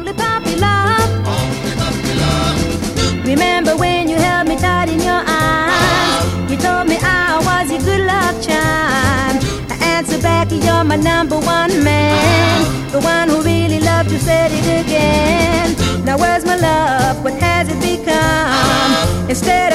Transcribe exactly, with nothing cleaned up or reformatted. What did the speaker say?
only puppy love. Remember when you held me tight in your arms? You told me I was your good luck charm. I answer back, you're my number one man, the one who really loved you, said it again. Now where's my love? What has it become? Instead